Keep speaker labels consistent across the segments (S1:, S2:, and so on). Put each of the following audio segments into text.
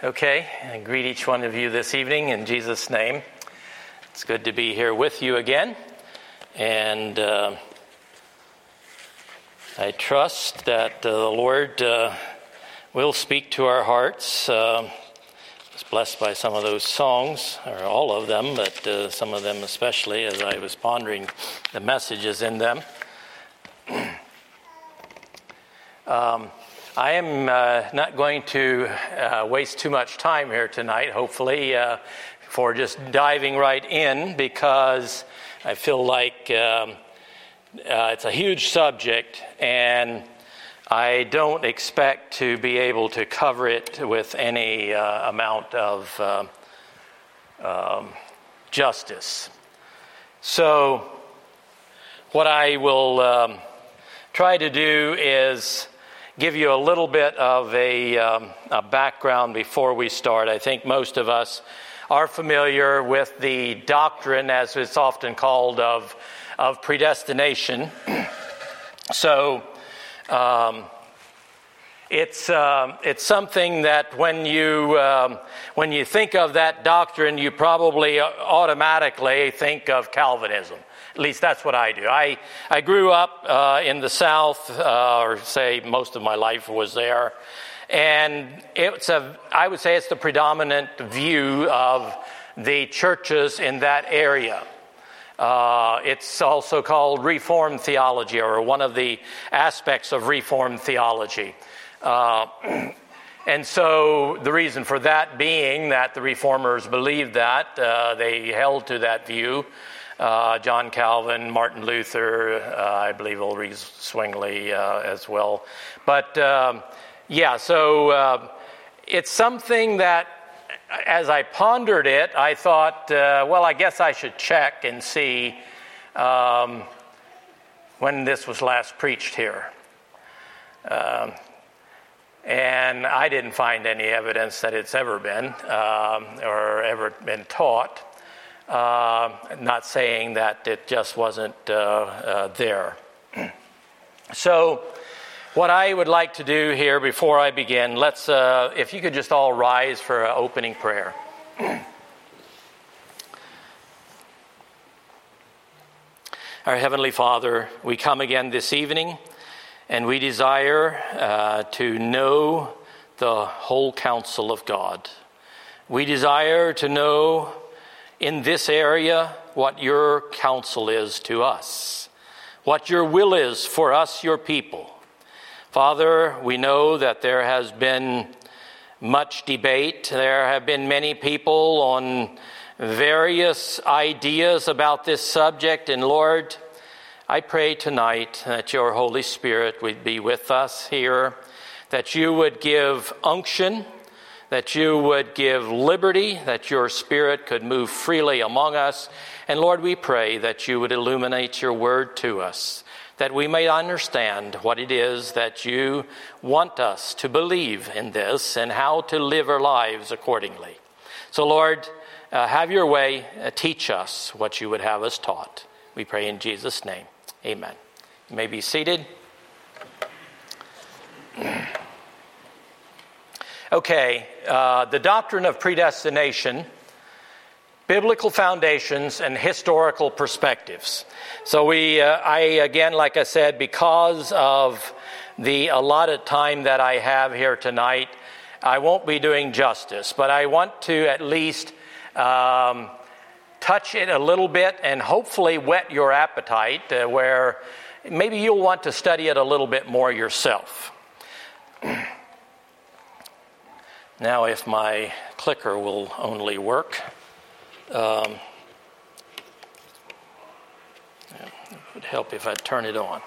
S1: Okay, I greet each one of you this evening in Jesus' name. It's good to be here with you again, and I trust that the Lord will speak to our hearts. I was blessed by some of those songs, or all of them, but some of them especially as I was pondering the messages in them. I am not going to waste too much time here tonight, hopefully, for just diving right in, because I feel like it's a huge subject, and I don't expect to be able to cover it with any amount of justice. So what I will try to do is give you a little bit of a background before we start. I think most of us are familiar with the doctrine, as it's often called, of predestination. So it's something that when you think of that doctrine, you probably automatically think of Calvinism. At least that's what I do. I grew up in the South, or say most of my life was there, and I would say it's the predominant view of the churches in that area. It's also called Reformed theology, or one of the aspects of Reformed theology. And so the reason for that being that the Reformers believed that, they held to that view. John Calvin, Martin Luther, I believe Ulrich Zwingli as well. But so it's something that, as I pondered it, I thought, I guess I should check and see when this was last preached here. And I didn't find any evidence that it's ever been or ever been taught. Not saying that it just wasn't there. So what I would like to do here before I begin, let's, if you could just all rise for an opening prayer. Our Heavenly Father, we come again this evening, and we desire to know the whole counsel of God. We desire to know in this area what your counsel is to us, what your will is for us, your people. Father, we know that there has been much debate. There have been many people on various ideas about this subject. And Lord, I pray tonight that your Holy Spirit would be with us here, that you would give unction, that you would give liberty, that your Spirit could move freely among us. And Lord, we pray that you would illuminate your word to us, that we may understand what it is that you want us to believe in this and how to live our lives accordingly. So Lord, have your way. Teach us what you would have us taught. We pray in Jesus' name. Amen. You may be seated. Okay, the doctrine of predestination, biblical foundations, and historical perspectives. So again, like I said, because of the allotted time that I have here tonight, I won't be doing justice, but I want to at least touch it a little bit and hopefully whet your appetite where maybe you'll want to study it a little bit more yourself. Now, if my clicker will only work. It would help if I turn it on.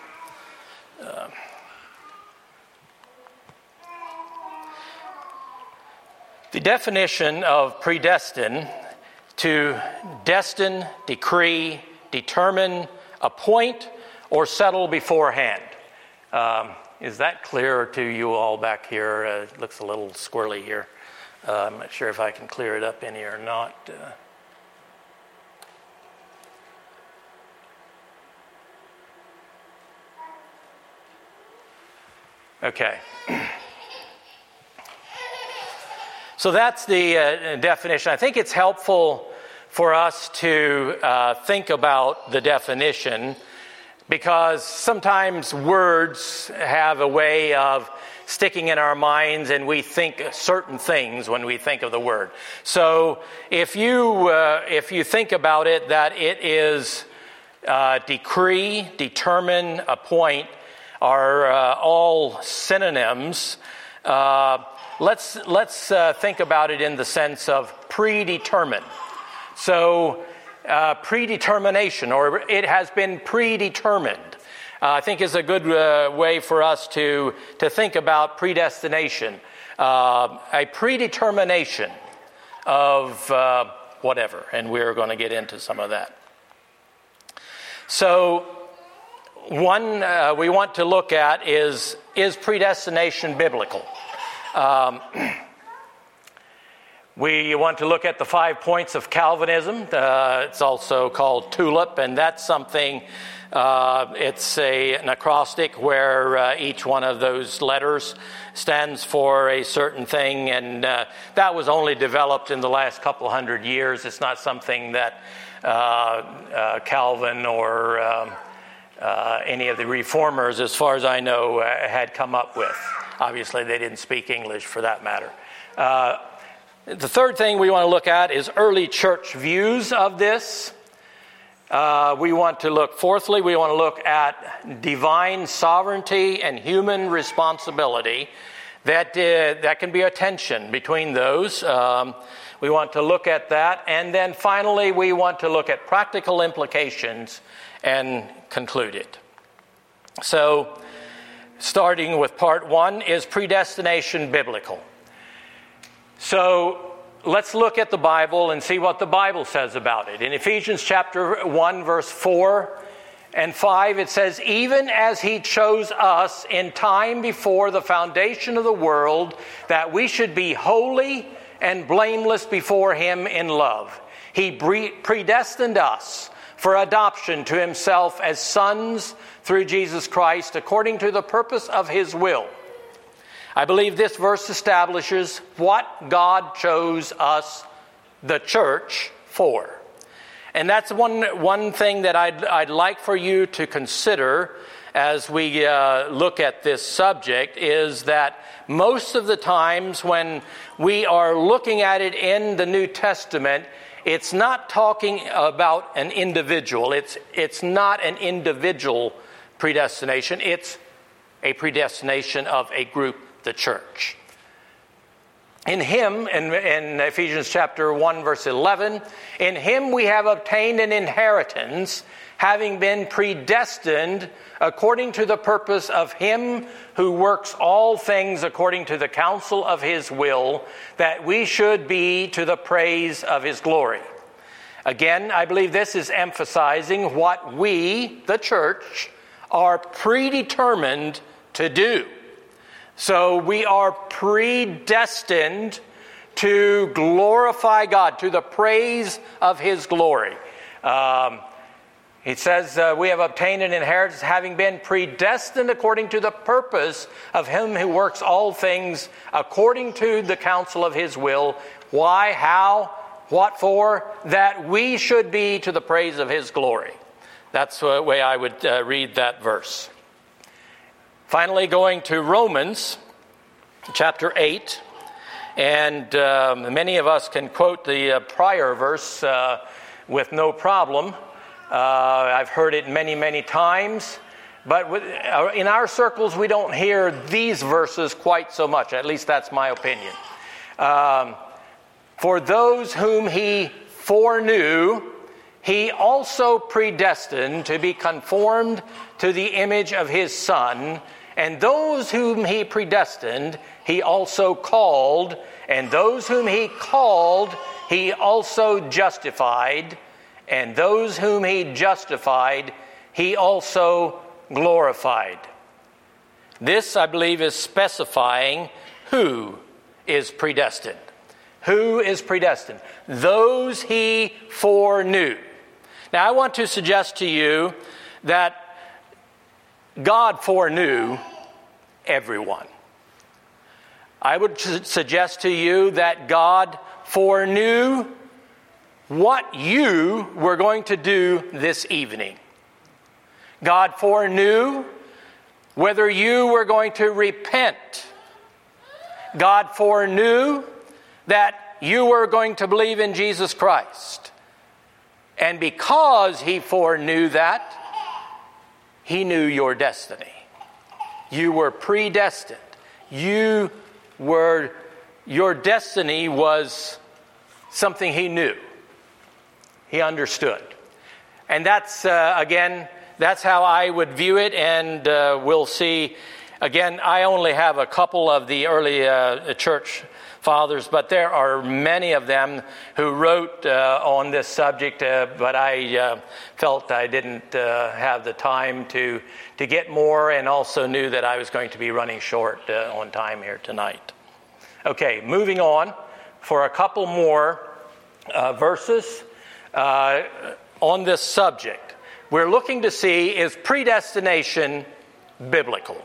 S1: The definition of predestined: to destine, decree, determine, appoint, or settle beforehand. Is that clear to you all back here? It looks a little squirrely here. I'm not sure if I can clear it up any or not. Okay. So that's the definition. I think it's helpful for us to think about the definition, because sometimes words have a way of sticking in our minds, and we think certain things when we think of the word. So if you think about it, that it is decree, determine, appoint are all synonyms. Let's think about it in the sense of predetermine. So predetermination, or it has been predetermined, I think is a good way for us to think about predestination. A predetermination of whatever, and we're going to get into some of that. So one we want to look at is predestination biblical? We want to look at the 5 points of Calvinism. It's also called TULIP, and that's something, it's an acrostic where each one of those letters stands for a certain thing, and that was only developed in the last couple hundred years. It's not something that Calvin or any of the reformers, as far as I know, had come up with. Obviously, they didn't speak English for that matter. The third thing we want to look at is early church views of this. Fourthly, we want to look at divine sovereignty and human responsibility. That can be a tension between those. We want to look at that. And then finally, we want to look at practical implications and conclude it. So, starting with part 1, is predestination biblical? So let's look at the Bible and see what the Bible says about it. In Ephesians chapter 1, verse 4 and 5, it says, "Even as he chose us in time before the foundation of the world, that we should be holy and blameless before him in love. He predestined us for adoption to himself as sons through Jesus Christ, according to the purpose of his will." I believe this verse establishes what God chose us, the church, for. And that's one thing that I'd like for you to consider as we look at this subject, is that most of the times when we are looking at it in the New Testament, it's not talking about an individual. It's not an individual predestination. It's a predestination of a group, the church. In him, in Ephesians chapter 1, verse 11, "In him we have obtained an inheritance, having been predestined according to the purpose of him who works all things according to the counsel of his will, that we should be to the praise of his glory." Again, I believe this is emphasizing what we, the church, are predetermined to do. So we are predestined to glorify God, to the praise of his glory. It says we have obtained an inheritance, having been predestined according to the purpose of him who works all things according to the counsel of his will. Why? How? What for? That we should be to the praise of his glory. That's the way I would read that verse. Finally, going to Romans chapter 8, and many of us can quote the prior verse with no problem. I've heard it many, many times, but in our circles we don't hear these verses quite so much. At least that's my opinion. "For those whom he foreknew, he also predestined to be conformed to the image of his Son. And those whom he predestined, he also called. And those whom he called, he also justified. And those whom he justified, he also glorified." This, I believe, is specifying who is predestined. Who is predestined? Those he foreknew. Now, I want to suggest to you that God foreknew everyone. I would suggest to you that God foreknew what you were going to do this evening. God foreknew whether you were going to repent. God foreknew that you were going to believe in Jesus Christ. And because He foreknew that, He knew your destiny. You were predestined. Your destiny was something He knew. He understood. And that's, again, that's how I would view it, and we'll see. Again, I only have a couple of the early church fathers, but there are many of them who wrote on this subject, but I felt I didn't have the time to get more, and also knew that I was going to be running short on time here tonight. Okay, moving on for a couple more verses on this subject. We're looking to see, is predestination biblical?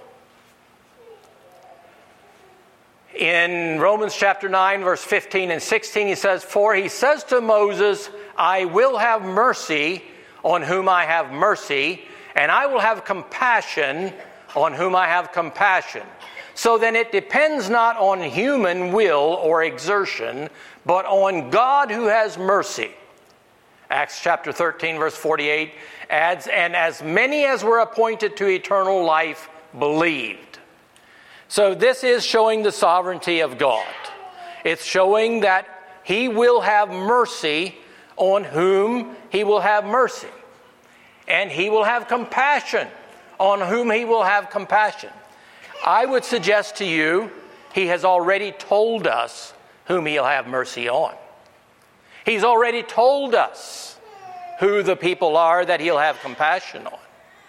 S1: In Romans chapter 9, verse 15 and 16, he says, "For he says to Moses, I will have mercy on whom I have mercy, and I will have compassion on whom I have compassion. So then it depends not on human will or exertion, but on God who has mercy." Acts chapter 13, verse 48 adds, "And as many as were appointed to eternal life believed." So this is showing the sovereignty of God. It's showing that He will have mercy on whom He will have mercy. And He will have compassion on whom He will have compassion. I would suggest to you, He has already told us whom He'll have mercy on. He's already told us who the people are that He'll have compassion on.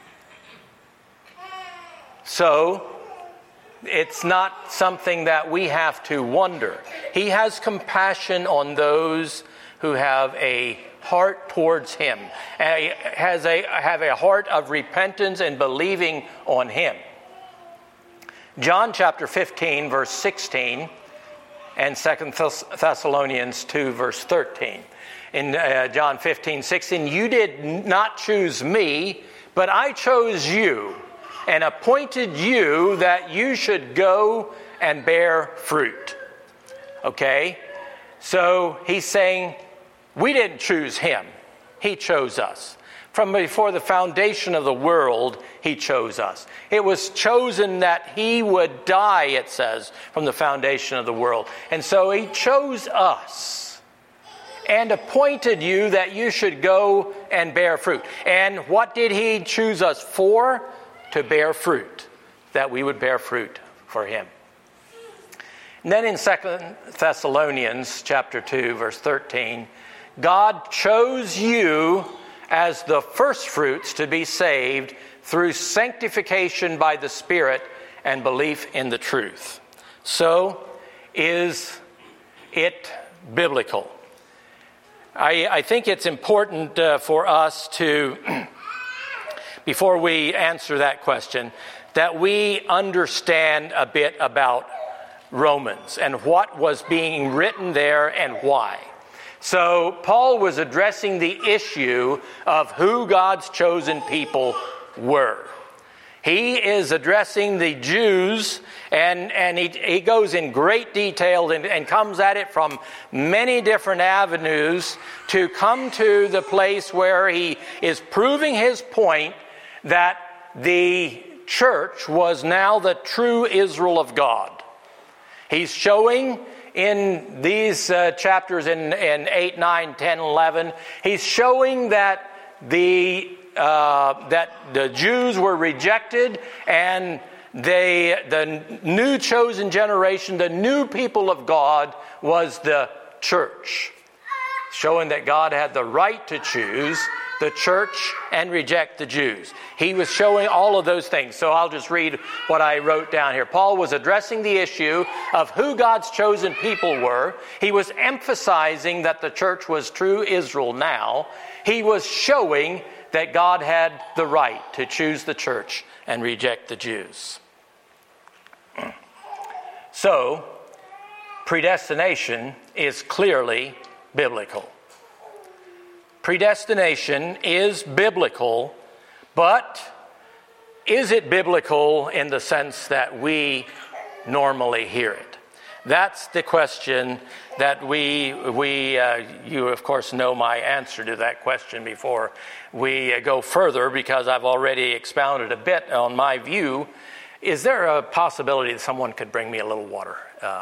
S1: So, it's not something that we have to wonder. He has compassion on those who have a heart towards Him, have a heart of repentance and believing on Him. John chapter 15, verse 16, and 2 Thessalonians 2, verse 13. In John 15, 16, "You did not choose me, but I chose you, and appointed you that you should go and bear fruit." Okay? So he's saying, we didn't choose Him. He chose us. From before the foundation of the world, He chose us. It was chosen that He would die, it says, from the foundation of the world. And so He chose us and appointed you that you should go and bear fruit. And what did He choose us for? To bear fruit, that we would bear fruit for Him. And then in 2 Thessalonians chapter 2, verse 13, God chose you as the first fruits to be saved through sanctification by the Spirit and belief in the truth. So, is it biblical? I think it's important for us to, before we answer that question, that we understand a bit about Romans and what was being written there and why. So Paul was addressing the issue of who God's chosen people were. He is addressing the Jews, and he goes in great detail and comes at it from many different avenues to come to the place where he is proving his point that the church was now the true Israel of God. He's showing in these chapters in 8, 9, 10, 11, he's showing that the Jews were rejected, and the new chosen generation, the new people of God, was the church. Showing that God had the right to choose the church and reject the Jews. He was showing all of those things. So I'll just read what I wrote down here. Paul was addressing the issue of who God's chosen people were. He was emphasizing that the church was true Israel now. He was showing that God had the right to choose the church and reject the Jews. So, predestination is clearly biblical. Predestination is biblical, but is it biblical in the sense that we normally hear it? That's the question that you of course know my answer to that question before we go further, because I've already expounded a bit on my view. Is there a possibility that someone could bring me a little water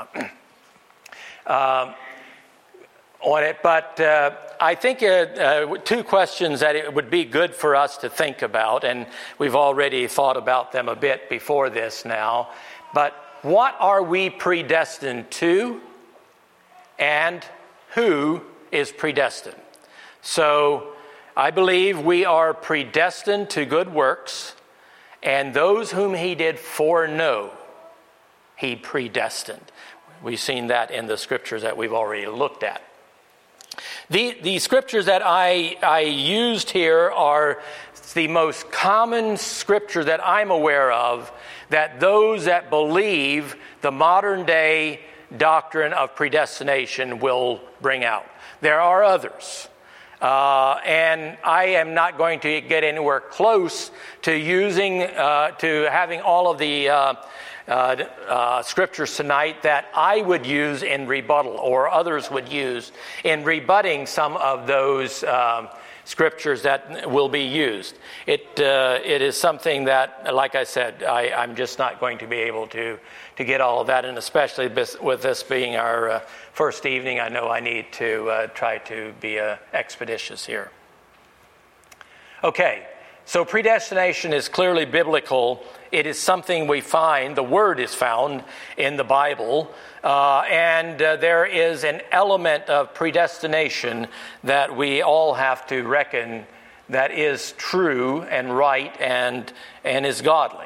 S1: on it? But I think two questions that it would be good for us to think about, and we've already thought about them a bit before this now. But what are we predestined to, and who is predestined? So I believe we are predestined to good works, and those whom he did foreknow, he predestined. We've seen that in the scriptures that we've already looked at. The scriptures that I used here are the most common scripture that I'm aware of that those that believe the modern day doctrine of predestination will bring out. There are others. And I am not going to get anywhere close to having all of the scriptures tonight that I would use in rebuttal or others would use in rebutting some of those scriptures that will be used. It is something that, like I said, I'm just not going to be able to get all of that, and especially with this being our first evening, I know I need to try to be expeditious here. Okay, so predestination is clearly biblical. It is something we find, the word is found in the Bible, and there is an element of predestination that we all have to reckon that is true and right and is godly.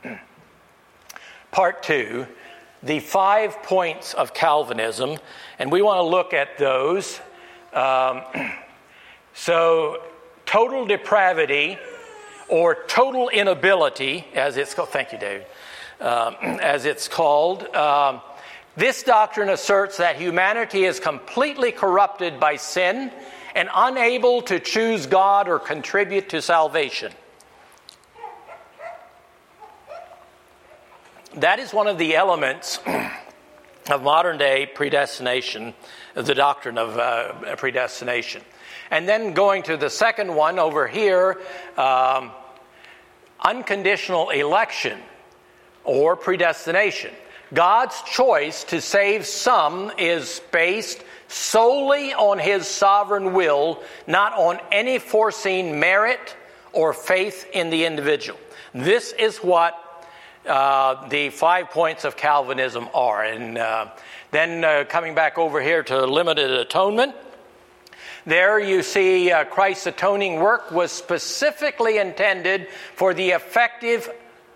S1: Part 2, the 5 points of Calvinism, and we want to look at those. So, total depravity, or total inability, as it's called. Thank you, David. As it's called. This doctrine asserts that humanity is completely corrupted by sin and unable to choose God or contribute to salvation. That is one of the elements of modern day predestination, the doctrine of predestination. And then going to the second one over here, unconditional election or predestination. God's choice to save some is based solely on his sovereign will, not on any foreseen merit or faith in the individual. This is what the 5 points of Calvinism are. And then coming back over here to limited atonement, there you see Christ's atoning work was specifically intended for the effective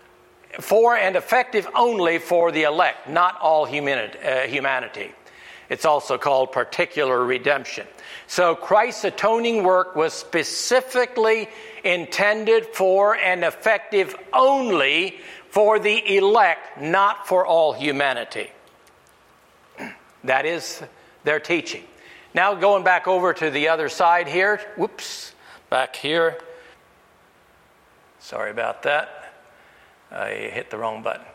S1: only for the elect, not all humanity. It's also called particular redemption. So Christ's atoning work was specifically intended for and effective only for the elect, not for all humanity. That is their teaching. Now going back over to the other side here. Whoops, back here. Sorry about that. I hit the wrong button.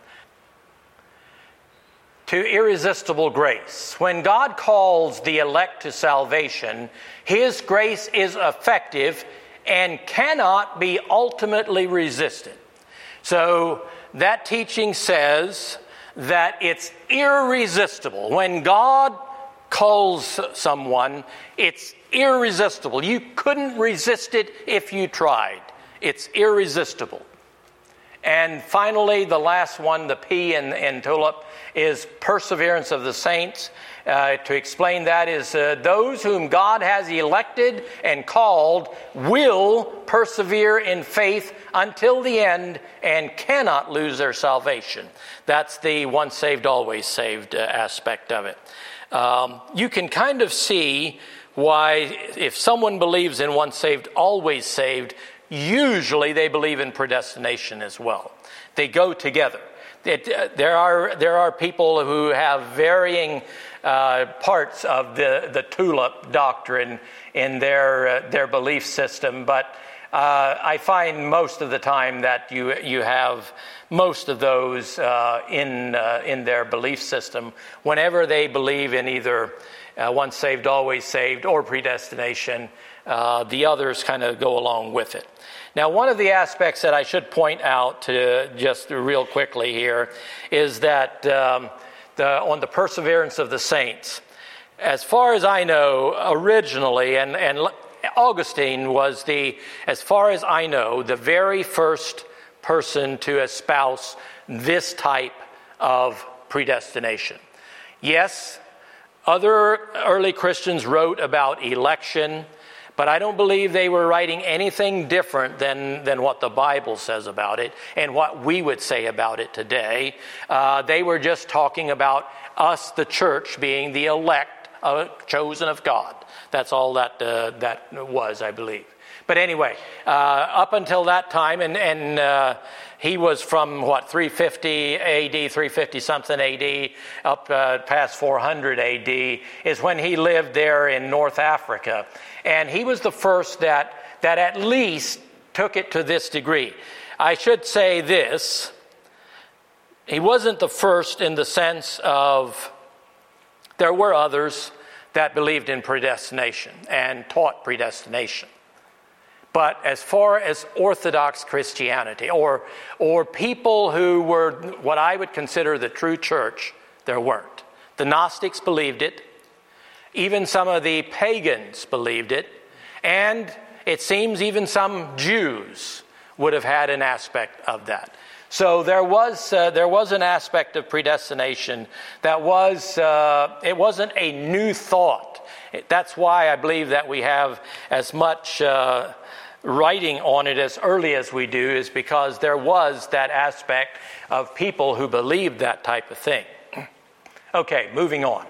S1: To irresistible grace. When God calls the elect to salvation, his grace is effective and cannot be ultimately resisted. So that teaching says that it's irresistible. When God calls someone, it's irresistible. You couldn't resist it if you tried. It's irresistible. And finally, the last one, the P in TULIP, is perseverance of the saints. To explain that is those whom God has elected and called will persevere in faith until the end and cannot lose their salvation. That's the once saved, always saved aspect of it. You can kind of see why if someone believes in once saved, always saved, usually they believe in predestination as well. They go together. There are people who have varying parts of the tulip doctrine in their belief system, but I find most of the time that you have most of those in their belief system whenever they believe in either once saved, always saved, or predestination. The others kind of go along with it. Now, one of the aspects that I should point out just real quickly here is that on the perseverance of the saints, as far as I know, originally, and Augustine was as far as I know, the very first person to espouse this type of predestination. Yes, other early Christians wrote about election, but I don't believe they were writing anything different than what the Bible says about it and what we would say about it today. They were just talking about us, the church, being the elect, chosen of God. That's all that was, I believe. But anyway, up until that time, and he was from, 350 AD, 350-something AD, up past 400 AD, is when he lived there in North Africa. And he was the first that at least took it to this degree. I should say this, he wasn't the first in the sense of there were others that believed in predestination and taught predestination. But as far as Orthodox Christianity, or people who were what I would consider the true church, there weren't. The Gnostics believed it. Even some of the pagans believed it. And it seems even some Jews would have had an aspect of that. So there was an aspect of predestination that it wasn't a new thought. That's why I believe that we have as much writing on it as early as we do, is because there was that aspect of people who believed that type of thing. Okay, moving on.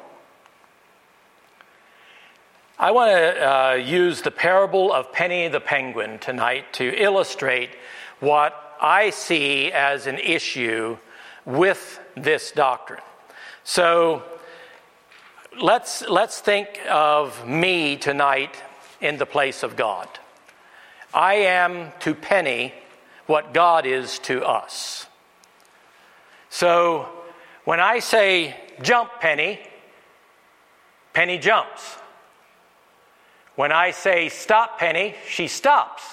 S1: I want to use the parable of Penny the Penguin tonight to illustrate what I see as an issue with this doctrine. So let's think of me tonight in the place of God. I am to Penny what God is to us. So when I say jump, Penny, Penny jumps. When I say stop, Penny, she stops.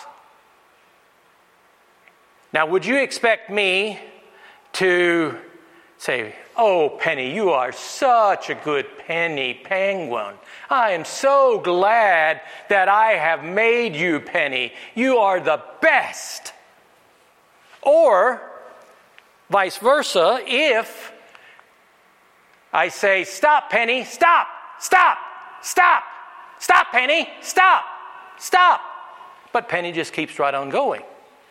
S1: Now, would you expect me to say, "Oh, Penny, you are such a good Penny Penguin. I am so glad that I have made you, Penny. You are the best." Or vice versa, if I say, "Stop, Penny, stop, stop, stop. Stop, Penny, stop, stop." But Penny just keeps right on going.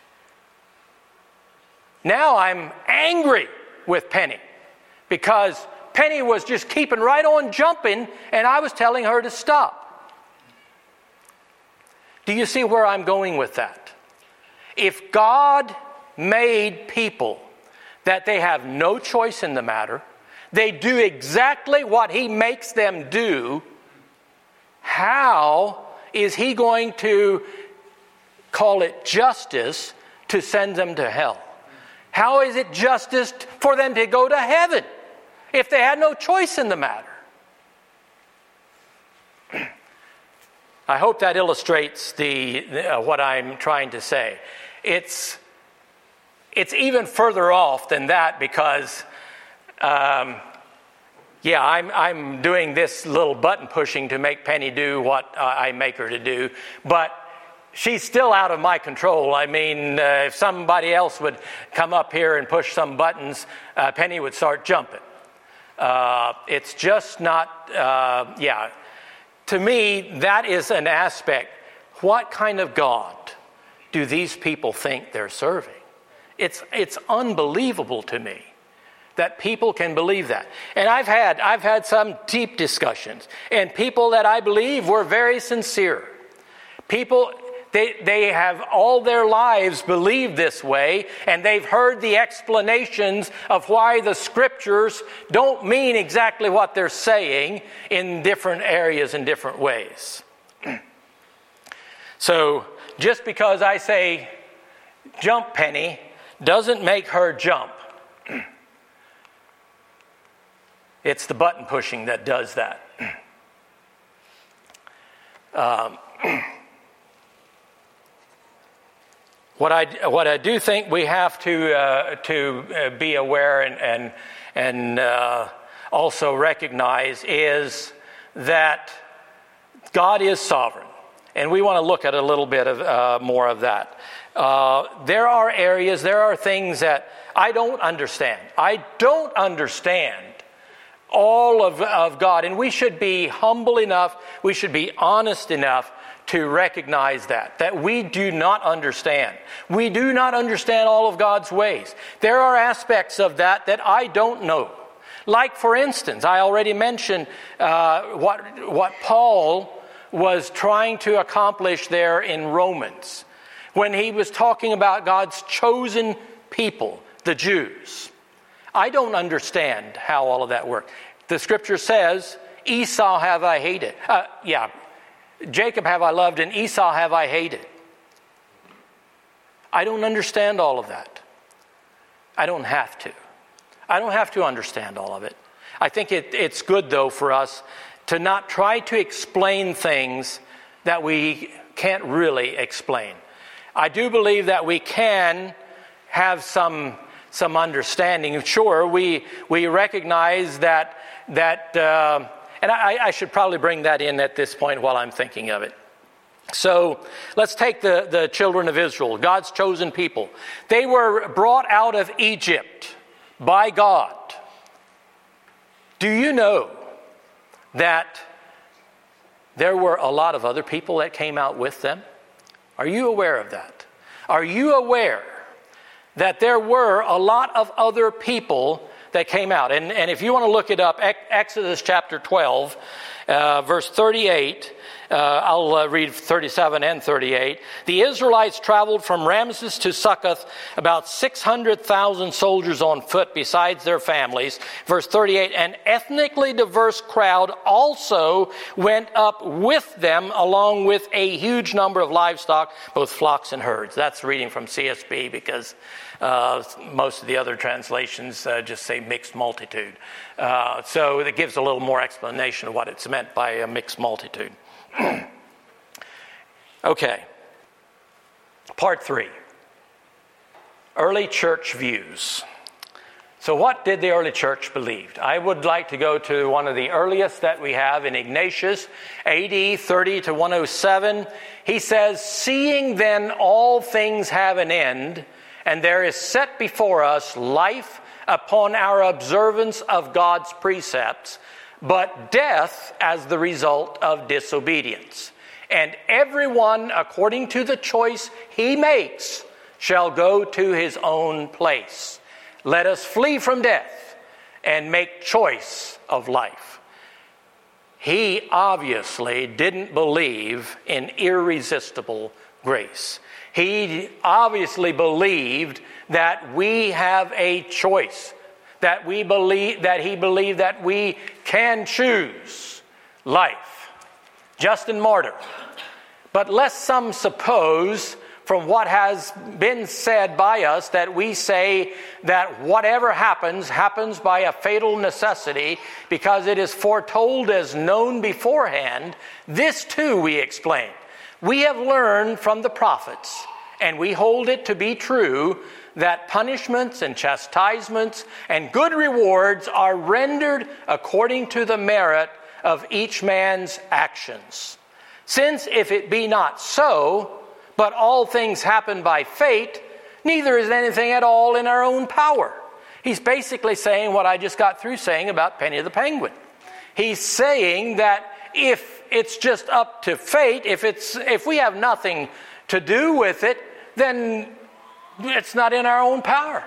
S1: Now I'm angry with Penny because Penny was just keeping right on jumping and I was telling her to stop. Do you see where I'm going with that? If God made people that they have no choice in the matter, they do exactly what He makes them do, how is He going to call it justice to send them to hell? How is it justice for them to go to heaven if they had no choice in the matter? I hope that illustrates what I'm trying to say. It's even further off than that because I'm doing this little button pushing to make Penny do what I make her to do, but she's still out of my control. I mean, if somebody else would come up here and push some buttons, Penny would start jumping. It's just not, To me, that is an aspect. What kind of God do these people think they're serving? It's unbelievable to me that people can believe that. And I've had some deep discussions, and people that I believe were very sincere. People They have all their lives believed this way, and they've heard the explanations of why the scriptures don't mean exactly what they're saying in different areas in different ways. So just because I say jump, Penny, doesn't make her jump. It's the button pushing that does that. What I do think we have to be aware and also recognize is that God is sovereign, and we want to look at a little bit of more of that. There are areas, there are things that I don't understand. I don't understand all of God, and we should be humble enough, we should be honest enough to recognize that we do not understand. We do not understand all of God's ways. There are aspects of that I don't know. Like, for instance, I already mentioned what Paul was trying to accomplish there in Romans when he was talking about God's chosen people, the Jews. I don't understand how all of that worked. The scripture says, Esau have I hated. Jacob have I loved and Esau have I hated. I don't understand all of that. I don't have to. I don't have to understand all of it. I think it's good, though, for us to not try to explain things that we can't really explain. I do believe that we can have some understanding. Sure, we recognize that and I should probably bring that in at this point while I'm thinking of it. So let's take the children of Israel, God's chosen people. They were brought out of Egypt by God. Do you know that there were a lot of other people that came out with them? Are you aware of that? Are you aware that there were a lot of other people that came out? And if you want to look it up, Exodus chapter 12, verse 38, I'll read 37 and 38. The Israelites traveled from Ramses to Succoth, about 600,000 soldiers on foot besides their families. Verse 38, an ethnically diverse crowd also went up with them, along with a huge number of livestock, both flocks and herds. That's reading from CSB because most of the other translations just say mixed multitude. So it gives a little more explanation of what it's meant by a mixed multitude. Okay. Part 3. Early church views. So what did the early church believe? I would like to go to one of the earliest that we have in Ignatius, AD 30 to 107. He says, seeing then all things have an end, and there is set before us life upon our observance of God's precepts, but death as the result of disobedience. And everyone, according to the choice he makes, shall go to his own place. Let us flee from death and make choice of life. He obviously didn't believe in irresistible grace. He obviously believed that we have a choice, that he believed that we can choose life, just and martyr. But lest some suppose from what has been said by us that we say that whatever happens by a fatal necessity because it is foretold as known beforehand, this too we explain. We have learned from the prophets, and we hold it to be true, that punishments and chastisements and good rewards are rendered according to the merit of each man's actions. Since if it be not so, but all things happen by fate, neither is anything at all in our own power. He's basically saying what I just got through saying about Penny the Penguin. He's saying that if it's just up to fate, if we have nothing to do with it, then it's not in our own power.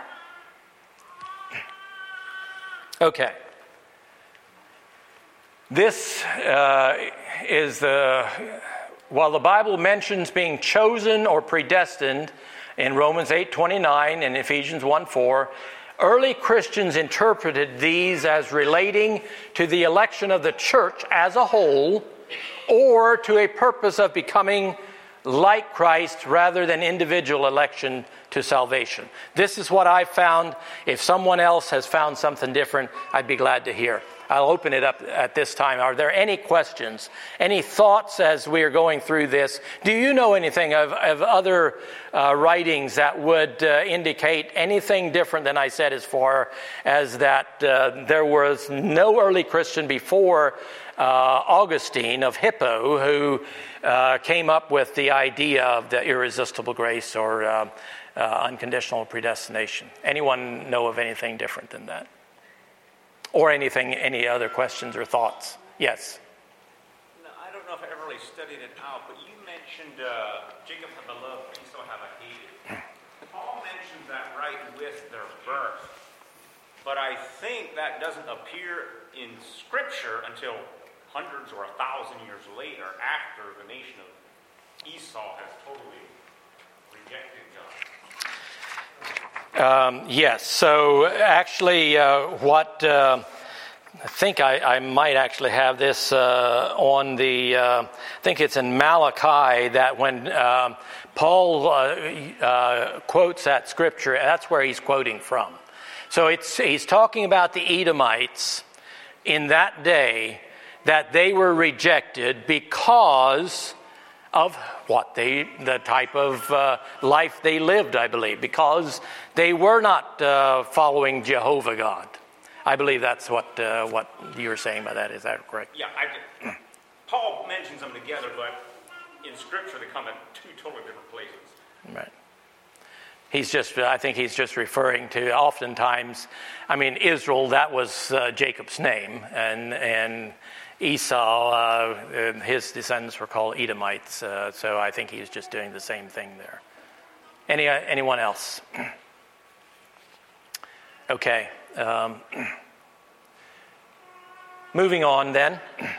S1: Okay. This is while the Bible mentions being chosen or predestined in Romans 8:29 and Ephesians 1:4, early Christians interpreted these as relating to the election of the church as a whole, or to a purpose of becoming like Christ rather than individual election to salvation. This is what I found. If someone else has found something different, I'd be glad to hear. I'll open it up at this time. Are there any questions, any thoughts as we are going through this? Do you know anything of other writings that would indicate anything different than I said, as far as that there was no early Christian before Augustine of Hippo who came up with the idea of the irresistible grace or unconditional predestination? Anyone know of anything different than that? Or any other questions or thoughts? Yes?
S2: No, I don't know if I ever really studied it out, but you mentioned Jacob had beloved, Esau have I hated. Paul mentions that right with their birth. But I think that doesn't appear in Scripture until hundreds or 1,000 years later, after the nation of Esau has totally rejected God.
S1: Yes. So actually, what I think I might actually have this on the. I think it's in Malachi that when Paul quotes that scripture, that's where he's quoting from. So he's talking about the Edomites in that day, that they were rejected because of the type of life they lived, I believe, because they were not following Jehovah God. I believe that's what you're saying by that. Is that correct?
S2: Yeah, Paul mentions them together, but in Scripture they come at two totally different places.
S1: Right. I think he's just referring to, oftentimes, Israel, that was Jacob's name, and Esau, his descendants were called Edomites, so I think he's just doing the same thing there. Anyone else? Okay. Moving on then.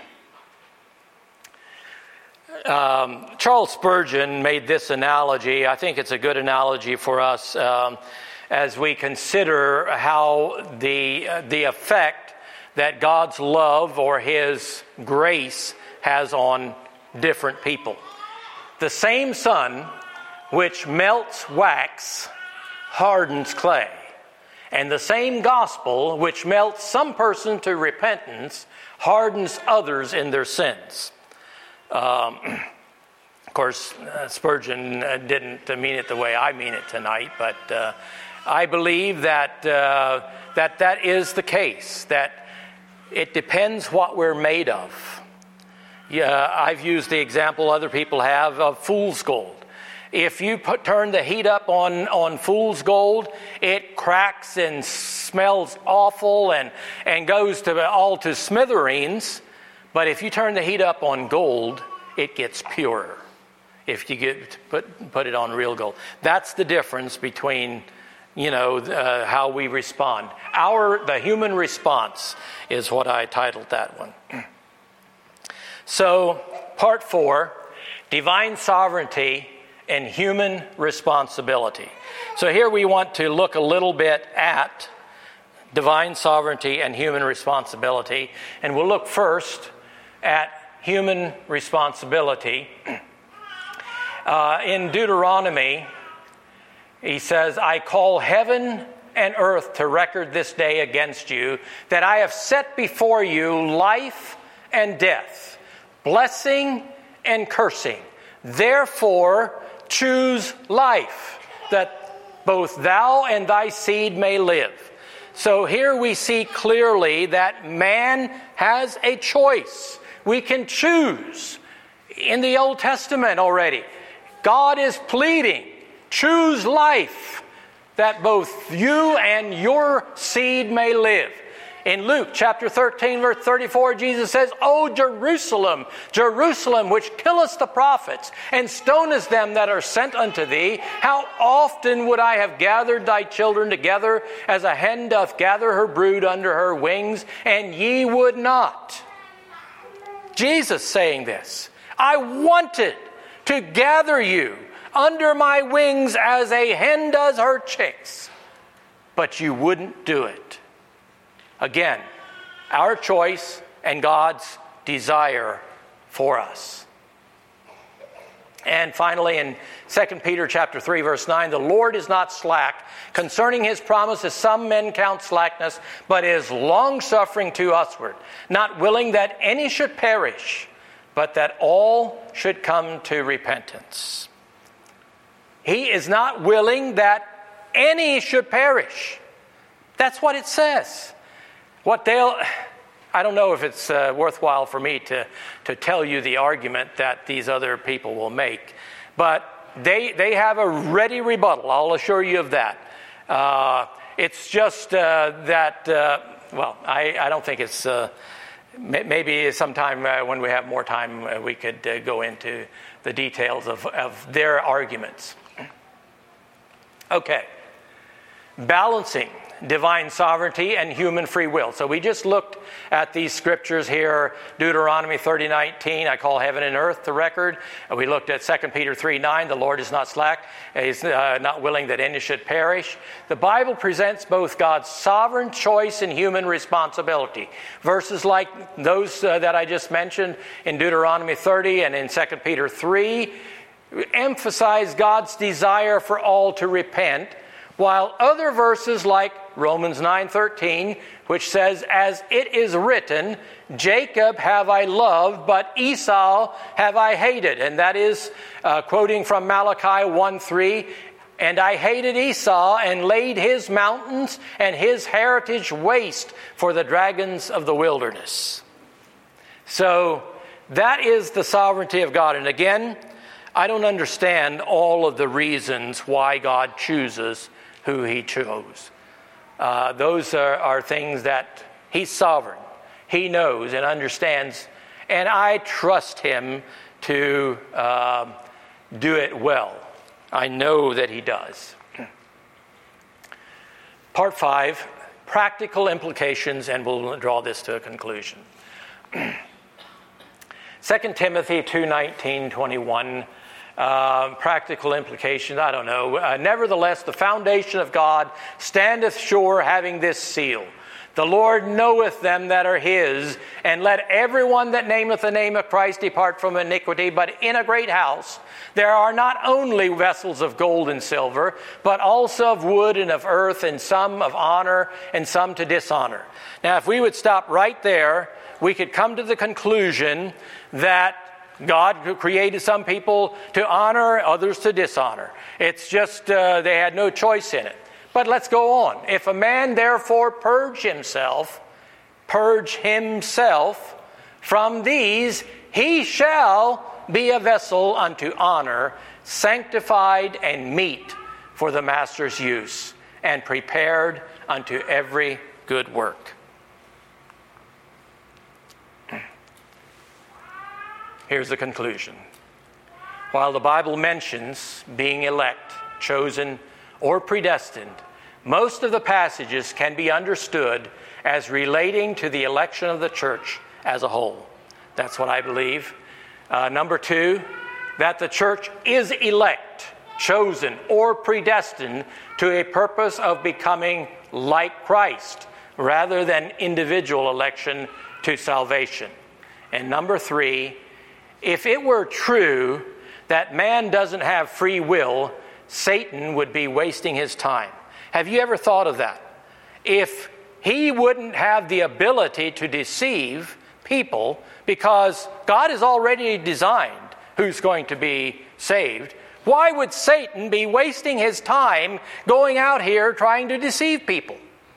S1: Charles Spurgeon made this analogy. I think it's a good analogy for us as we consider how the effect that God's love or His grace has on different people. The same sun which melts wax hardens clay, and the same gospel which melts some person to repentance hardens others in their sins. Of course, Spurgeon didn't mean it the way I mean it tonight, but I believe that that is the case, that it depends what we're made of. Yeah, I've used the example other people have of fool's gold. If you turn the heat up on fool's gold, it cracks and smells awful and goes to smithereens. But if you turn the heat up on gold, it gets purer. If you put it on real gold, that's the difference between how we respond. The human response is what I titled that one. So, part 4, divine sovereignty and human responsibility. So here we want to look a little bit at divine sovereignty and human responsibility, and we'll look first at human responsibility. In Deuteronomy, he says, I call heaven and earth to record this day against you, that I have set before you life and death, blessing and cursing. Therefore, choose life, that both thou and thy seed may live. So here we see clearly that man has a choice. We can choose. In the Old Testament already, God is pleading, choose life, that both you and your seed may live. In Luke chapter 13, verse 34, Jesus says, O Jerusalem, Jerusalem, which killest the prophets, and stonest them that are sent unto thee, how often would I have gathered thy children together, as a hen doth gather her brood under her wings, and ye would not. Jesus saying this. I wanted to gather you under my wings as a hen does her chicks. But you wouldn't do it. Again, our choice and God's desire for us. And finally, in 2 Peter chapter 3, verse 9, the Lord is not slack concerning his promise, as some men count slackness, but is long-suffering to usward, not willing that any should perish, but that all should come to repentance. He is not willing that any should perish. That's what it says. I don't know if it's worthwhile for me to tell you the argument that these other people will make, but they have a ready rebuttal. I'll assure you of that. It's just that I don't think it's. Maybe sometime when we have more time, we could go into the details of their arguments. Okay. Balancing divine sovereignty and human free will. So we just looked at these scriptures here, Deuteronomy 30:19, I call heaven and earth the record. We looked at 2 Peter 3:9, the Lord is not slack, he's not willing that any should perish. The Bible presents both God's sovereign choice and human responsibility. Verses like those that I just mentioned in Deuteronomy 30 and in 2 Peter 3 emphasize God's desire for all to repent, while other verses like Romans 9:13, which says, as it is written, Jacob have I loved, but Esau have I hated. And that is quoting from Malachi 1:3, and I hated Esau and laid his mountains and his heritage waste for the dragons of the wilderness. So that is the sovereignty of God. And again, I don't understand all of the reasons why God chooses who he chose. Those are things that he's sovereign. He knows and understands, and I trust him to do it well. I know that he does. Part 5, practical implications, and we'll draw this to a conclusion. 2 Timothy 2:19-21. Practical implications, I don't know. Nevertheless, the foundation of God standeth sure, having this seal. The Lord knoweth them that are his, and let everyone that nameth the name of Christ depart from iniquity. But in a great house there are not only vessels of gold and silver, but also of wood and of earth, and some of honor and some to dishonor. Now, if we would stop right there, we could come to the conclusion that God created some people to honor, others to dishonor. It's just they had no choice in it. But let's go on. If a man therefore purge himself from these, he shall be a vessel unto honor, sanctified and meet for the master's use, and prepared unto every good work. Here's the conclusion. While the Bible mentions being elect, chosen, or predestined, most of the passages can be understood as relating to the election of the church as a whole. That's what I believe. Number 2, that the church is elect, chosen, or predestined to a purpose of becoming like Christ, rather than individual election to salvation. And number 3, if it were true that man doesn't have free will, Satan would be wasting his time. Have you ever thought of that? If he wouldn't have the ability to deceive people, because God has already designed who's going to be saved, why would Satan be wasting his time going out here trying to deceive people?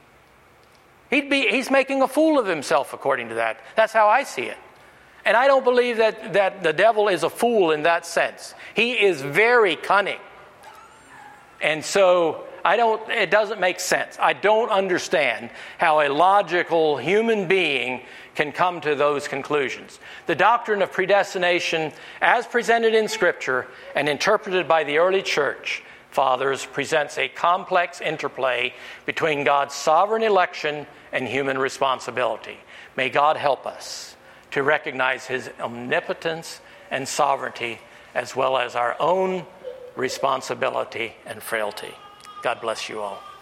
S1: He's making a fool of himself according to that. That's how I see it. And I don't believe that the devil is a fool in that sense. He is very cunning. And so it doesn't make sense. I don't understand how a logical human being can come to those conclusions. The doctrine of predestination, as presented in Scripture and interpreted by the early church fathers, presents a complex interplay between God's sovereign election and human responsibility. May God help us to recognize his omnipotence and sovereignty as well as our own responsibility and frailty. God bless you all.